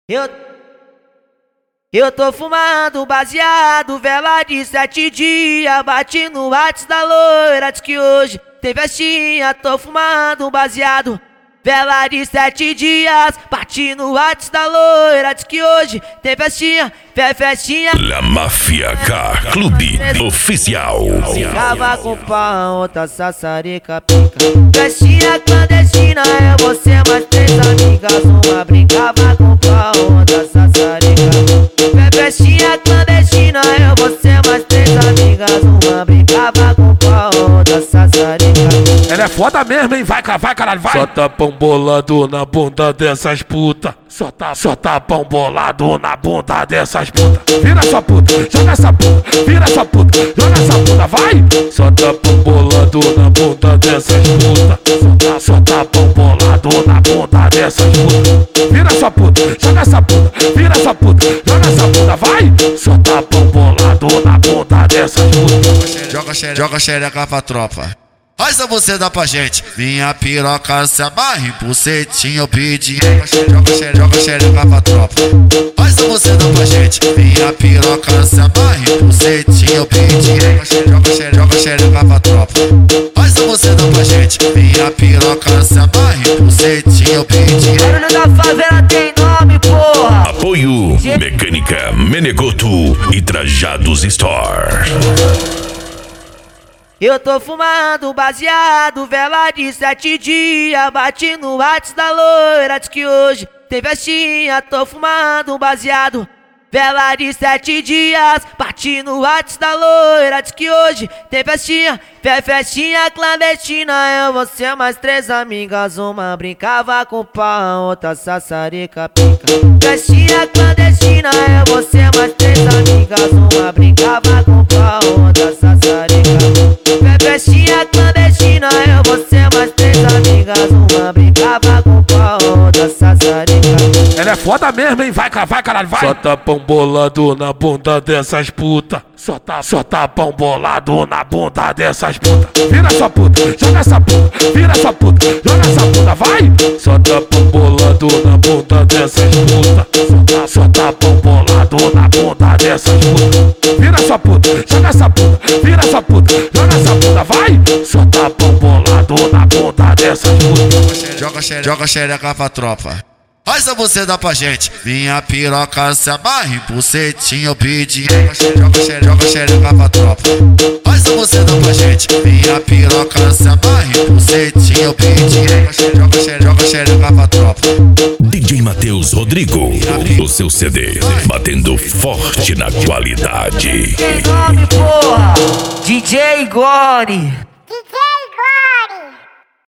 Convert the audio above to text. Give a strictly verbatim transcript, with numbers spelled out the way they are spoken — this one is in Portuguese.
Eu, eu tô fumando baseado, vela de sete dias. Bati no WhatsApp da loira, diz que hoje tem festinha. Tô fumando baseado, vela de sete dias. Bati no WhatsApp da loira, diz que hoje tem festinha. Fé festinha. La Máfia Car Clube Oficial. Ficava com pau, outra sassarica pica. Festinha clandestina, é você mais três amigas. Uma brincava com pau, outra sassarica. Festinha clandestina, é você mais três amigas. Uma brincava com pau, outra sassarica. Ela é foda mesmo, hein? Vai, vai, caralho, vai! Só tapão bolado na bunda dessas puta. Só tá, só tapão bolado na bunda dessas puta. Vira sua puta, joga essa puta. Vira sua puta, joga essa puta, vai! Só tapão bolado na bunda dessas puta. Só tá, só tapão bolado na bunda dessas puta. Vira sua puta, joga essa puta. Vira sua puta, joga essa puta, vai! Só tapão bolado na bunda dessas puta. Joga xereca, joga xereca pra tropa. Faz a você dá pra gente. Minha piroca se amarra em bucetinho, eu pedi. Joga xereca, joga xereca pra tropa. Faz a você dá pra gente. Minha piroca se amarra em bucetinho, eu pedi. Joga xereca, joga xereca pra tropa. Faz a você dá pra gente. Minha piroca se amarra em bucetinho, eu pedi. Barulho da favela tem nome, porra. Apoio Mecânica Menegoto e Trajados Store. Eu tô fumando baseado, vela de sete dias. Bati no WhatsApp da loira, diz que hoje tem festinha. Tô fumando baseado, vela de sete dias. Bati no WhatsApp da loira, diz que hoje tem festinha. Fé festinha clandestina, eu, você mais três amigas. Uma brincava com pau, outra sassarica pica. Festinha clandestina, eu, você mais três amigas. Uma brincava com pau, outra sassarica. Festinha clandestina, eu, você mais três amigas. Uma brincava com pau, outra sassarica. Ela é foda mesmo, hein? Vai, vai, caralho, vai! Só tapão bolado na bunda dessas puta. Só tá, só tapão bolado na bunda dessas puta. Vira sua puta, joga essa puta. Vira sua puta, joga essa puta, vai! Só tapão bolado na bunda dessas puta. Só tá, só tapão bolado na bunda dessas puta. Vira sua puta, joga essa puta. Vira sua puta, joga essa puta, vai! Só tapão bolado na bunda dessas puta. Joga xereca, joga xereca pra tropa. Faz a você dá pra gente. Minha piroca se amarra em bucetinho, eu pedi. Joga xereca, joga xereca pra tropa. Faz a você dá pra gente. Minha piroca se amarra em bucetinho, eu pedi. Joga xereca, joga xereca pra tropa. D J Matheus Rodrigo, o seu C D, batendo forte na qualidade. Tem nome, porra. D J Gone.